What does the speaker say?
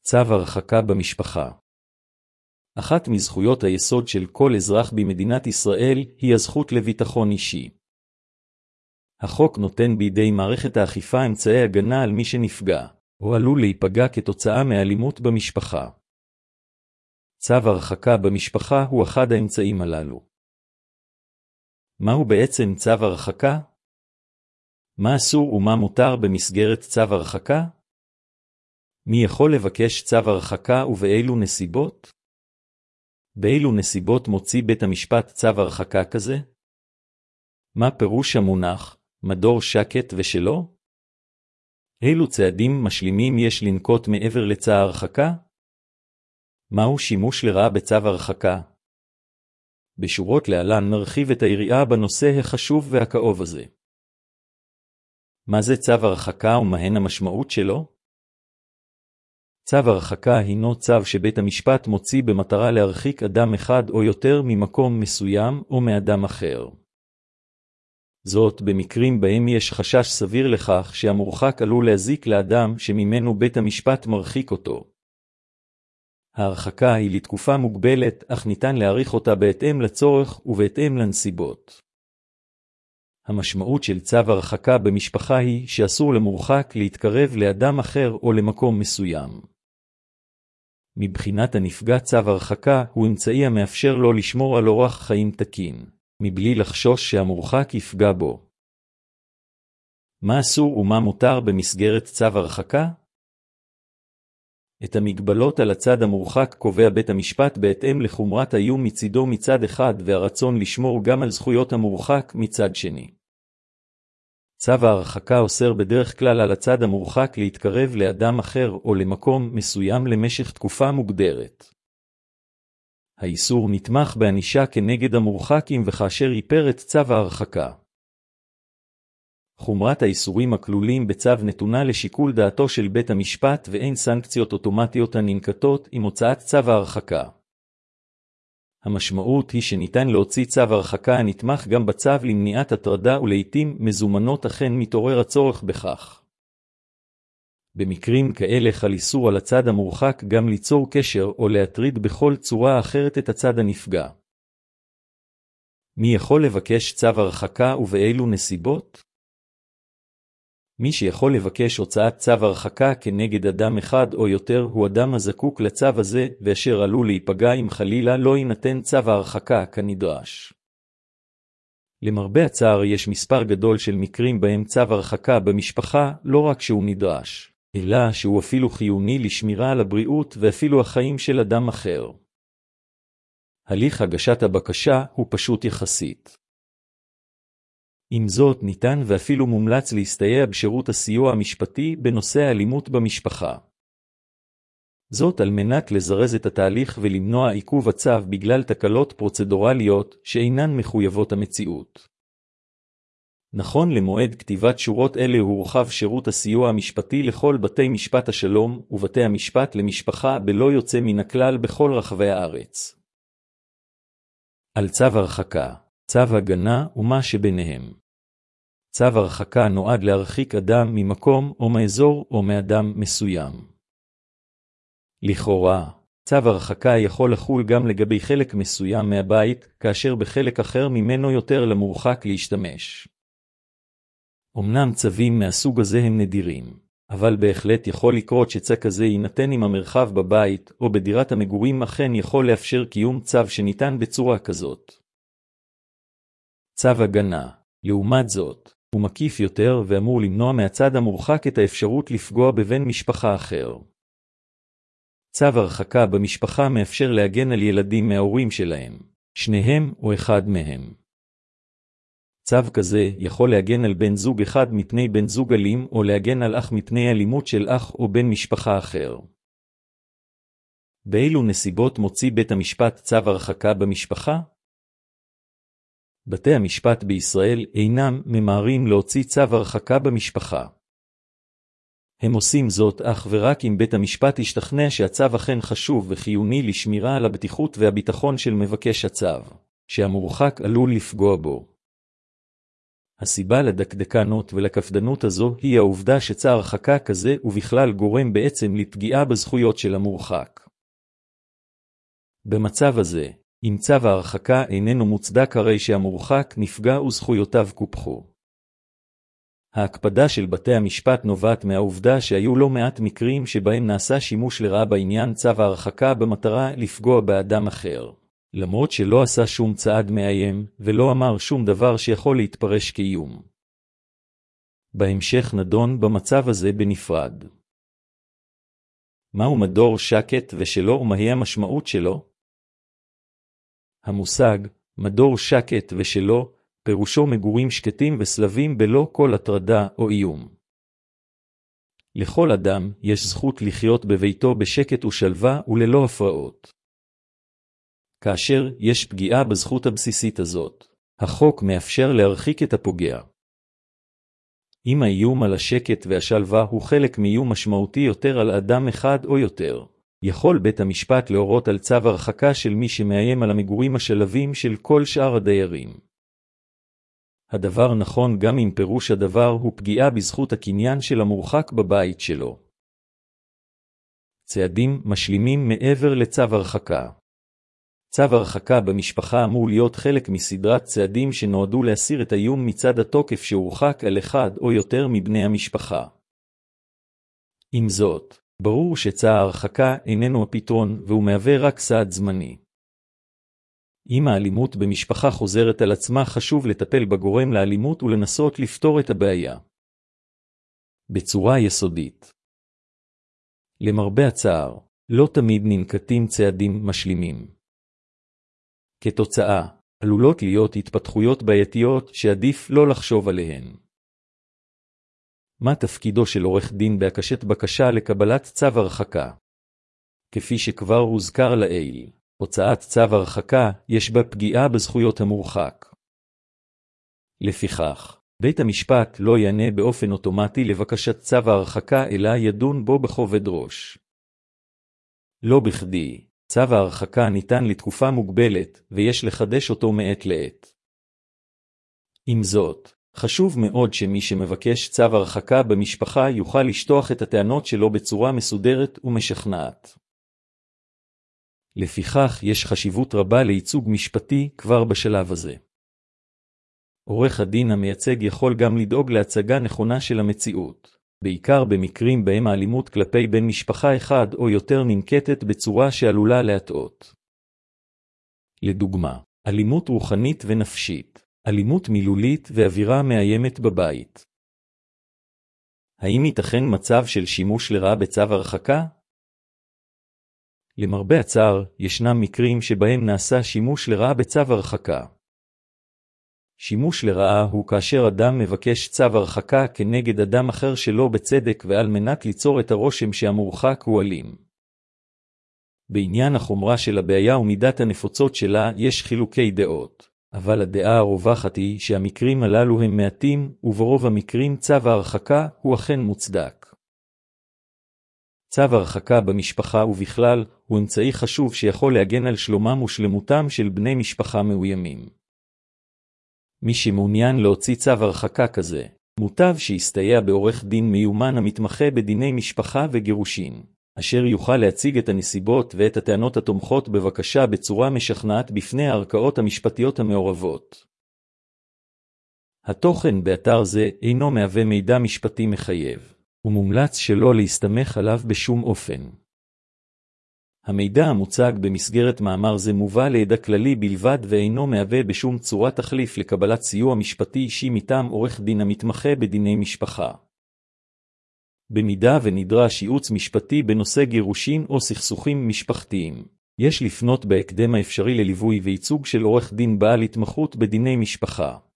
צו הרחקה במשפחה. אחת מזכויות היסוד של כל אזרח במדינת ישראל היא הזכות לביטחון אישי. החוק נותן בידי מערכת האכיפה אמצעי הגנה על מי שנפגע, או עלול להיפגע כתוצאה מאלימות במשפחה. צו הרחקה במשפחה הוא אחד האמצעים הללו. מהו בעצם צו הרחקה? מה אסור ומה מותר במסגרת צו הרחקה? מי יכול לבקש צו הרחקה ובאילו נסיבות? באילו נסיבות מוציא בית המשפט צו הרחקה כזה? מה פירוש המונח, מדור שקט ושלו? אילו צעדים משלימים יש לנקוט מעבר לצו הרחקה? מהו שימוש לרעה בצו הרחקה? בשורות להלן נרחיב את היריעה בנושא החשוב והכאוב הזה. מה זה צו הרחקה ומהן המשמעות שלו? צו הרחקה הינו צו שבית המשפט מוציא במטרה להרחיק אדם אחד או יותר ממקום מסוים או מאדם אחר. זאת במקרים בהם יש חשש סביר לכך שהמורחק עלול להזיק לאדם שממנו בית המשפט מרחיק אותו. ההרחקה היא לתקופה מוגבלת, אך ניתן להאריך אותה בהתאם לצורך ובהתאם לנסיבות. המשמעות של צו הרחקה במשפחה היא שאסור למורחק להתקרב לאדם אחר או למקום מסוים. מבחינת הנפגע, צו הרחקה הוא אמצעי המאפשר לו לשמור על אורח חיים תקין, מבלי לחשוש שהמורחק יפגע בו. מה אסור ומה מותר במסגרת צו הרחקה? את המגבלות על הצד המורחק קובע בית המשפט בהתאם לחומרת האיום מצידו מצד אחד והרצון לשמור גם על זכויות המורחק מצד שני. צו ההרחקה אוסר בדרך כלל על הצד המורחק להתקרב לאדם אחר או למקום מסוים למשך תקופה מוגדרת. האיסור נתמך בענישה כנגד המורחקים וכאשר ייפר את צו ההרחקה. חומרת האיסורים הכלולים בצו נתונה לשיקול דעתו של בית המשפט ואין סנקציות אוטומטיות הננקטות עם הוצאת צו ההרחקה. המשמעות היא שניתן להוציא צו הרחקה הנתמך גם בצו למניעת הטרדה ולעיתים מזומנות אכן מתעורר הצורך בכך. במקרים כאלה חל איסור על הצד המורחק גם ליצור קשר או להטריד בכל צורה אחרת את הצד הנפגע. מי יכול לבקש צו הרחקה ובאילו נסיבות? מי שיכול לבקש הוצאת צו הרחקה כנגד אדם אחד או יותר הוא אדם הזקוק לצו הזה ואשר עלול להיפגע אם חלילה לא יינתן צו ההרחקה כנדרש. למרבה הצער יש מספר גדול של מקרים בהם צו הרחקה במשפחה לא רק שהוא נדרש, אלא שהוא אפילו חיוני לשמירה על הבריאות ואפילו החיים של אדם אחר. הליך הגשת הבקשה הוא פשוט יחסית. עם זאת ניתן ואפילו מומלץ להסתייע בשירות הסיוע המשפטי בנושא האלימות במשפחה. זאת על מנת לזרז את התהליך ולמנוע עיכוב הצו בגלל תקלות פרוצדורליות שאינן מחויבות המציאות. נכון למועד כתיבת שורות אלה הורחב שירות הסיוע המשפטי לכל בתי משפט השלום ובתי המשפט למשפחה בלא יוצא מן הכלל בכל רחבי הארץ. על צו הרחקה, צו הגנה ומה שביניהם. צו הרחקה נועד להרחיק אדם ממקום או מאזור או מאדם מסוים. לכאורה, צו הרחקה יכול לחול גם לגבי חלק מסוים מהבית, כאשר בחלק אחר ממנו יותר למורחק להשתמש. אמנם צווים מהסוג הזה הם נדירים, אבל בהחלט יכול לקרות שצו כזה יינתן אם המרחב בבית או בדירת המגורים אכן יכול לאפשר קיום צו שניתן בצורה כזאת. צו הגנה, לעומת זאת, הוא מקיף יותר ואמור למנוע מהצד המורחק את האפשרות לפגוע בבן משפחה אחר. צו הרחקה במשפחה מאפשר להגן על ילדים מההורים שלהם, שניהם או אחד מהם. צו כזה יכול להגן על בן זוג אחד מפני בן זוג אלים או להגן על אח מפני אלימות של אח או בן משפחה אחר. באילו נסיבות מוציא בית המשפט צו הרחקה במשפחה? בתי המשפט בישראל אינם ממהרים להוציא צו הרחקה במשפחה. הם עושים זאת אך ורק אם בית המשפט ישתכנע שהצו אכן חשוב וחיוני לשמירה על הבטיחות והביטחון של מבקש הצו, שהמורחק עלול לפגוע בו. הסיבה לדקדקנות ולקפדנות הזו היא העובדה שצו הרחקה כזה ובכלל גורם בעצם לפגיעה בזכויות של המורחק. במצב הזה, אם צו ההרחקה איננו מוצדק הרי שהמורחק נפגע וזכויותיו קופחו. ההקפדה של בתי המשפט נובעת מהעובדה שהיו לא מעט מקרים שבהם נעשה שימוש לרעה בעניין צו ההרחקה במטרה לפגוע באדם אחר, למרות שלא עשה שום צעד מאיים ולא אמר שום דבר שיכול להתפרש כאיום. בהמשך נדון במצב הזה בנפרד. מהו מדור שקט ושלו ומהי המשמעות שלו? המושג מדור שקט ושלו פירושו מגורים שקטים וסלבים בלא כל הטרדה או איום. לכל אדם יש זכות לחיות בביתו בשקט ושלווה וללא הפרעות. כאשר יש פגיעה בזכות הבסיסית הזאת, החוק מאפשר להרחיק את הפוגע. אם האיום על השקט והשלווה הוא חלק מאיום משמעותי יותר על אדם אחד או יותר, יכול בית המשפט להורות על צו הרחקה של מי שמאיים על המגורים השלווים של כל שאר הדיירים. הדבר נכון גם אם פירוש הדבר הוא פגיעה בזכות הקניין של המורחק בבית שלו. צעדים משלימים מעבר לצו הרחקה. צו הרחקה במשפחה אמור להיות חלק מסדרת צעדים שנועדו להסיר את האיום מצד התוקף שהורחק על אחד או יותר מבני המשפחה. עם זאת, ברור שצו ההרחקה איננו הפתרון והוא מהווה רק סעד זמני. אם האלימות במשפחה חוזרת על עצמה חשוב לטפל בגורם לאלימות ולנסות לפתור את הבעיה בצורה יסודית. למרבה הצער, לא תמיד ננקטים צעדים משלימים. כתוצאה, עלולות להיות התפתחויות בעייתיות שעדיף לא לחשוב עליהן. מה תפקידו של עורך דין בהגשת בקשה לקבלת צו הרחקה? כפי שכבר הוזכר לעיל, הוצאת צו הרחקה יש בה פגיעה בזכויות המורחק. לפיכך, בית המשפט לא יענה באופן אוטומטי לבקשת צו ההרחקה אלא ידון בו בכובד ראש. לא בכדי, צו ההרחקה ניתן לתקופה מוגבלת ויש לחדש אותו מעת לעת. עם זאת, חשוב מאוד שמי שמבקש צו הרחקה במשפחה יוכל לשטוח את הטענות שלו בצורה מסודרת ומשכנעת. לפיכך יש חשיבות רבה לייצוג משפטי כבר בשלב הזה. עורך הדין המייצג יכול גם לדאוג להצגה נכונה של המציאות, בעיקר במקרים בהם האלימות כלפי בן משפחה אחד או יותר ננקטת בצורה שעלולה להטעות. לדוגמה, אלימות רוחנית ונפשית, אלימות מילולית ואווירה מאיימת בבית. האם ייתכן מצב של שימוש לרעה בצו הרחקה? למרבה הצער, ישנם מקרים שבהם נעשה שימוש לרעה בצו הרחקה. שימוש לרעה הוא כאשר אדם מבקש צו הרחקה כנגד אדם אחר שלא בצדק ועל מנת ליצור את הרושם שהמורחק הוא אלים. בעניין החומרה של הבעיה ומידת הנפוצות שלה יש חילוקי דעות, אבל הדעה הרווחת היא שהמקרים הללו הם מעטים וברוב המקרים צו ההרחקה הוא אכן מוצדק. צו הרחקה במשפחה ובכלל הוא אמצעי חשוב שיכול להגן על שלומם ושלמותם של בני משפחה מאוימים. מי שמעוניין להוציא צו הרחקה כזה, מוטב שיסתייע בעורך דין מיומן המתמחה בדיני משפחה וגירושין, אשר יוכל להציג את הנסיבות ואת הטענות התומכות בבקשה בצורה משכנעת בפני הערכאות המשפטיות המעורבות. התוכן באתר זה אינו מהווה מידע משפטי מחייב, ומומלץ שלא להסתמך עליו בשום אופן. המידע המוצג במסגרת מאמר זה מובא לידע כללי בלבד ואינו מהווה בשום צורה תחליף לקבלת סיוע משפטי אישי מטעם עורך דין המתמחה בדיני משפחה. במידה ונדרש ייעוץ משפטי בנושא גירושין או סכסוכים משפחתיים, יש לפנות בהקדם האפשרי לליווי וייצוג של עורך דין בעל התמחות בדיני משפחה.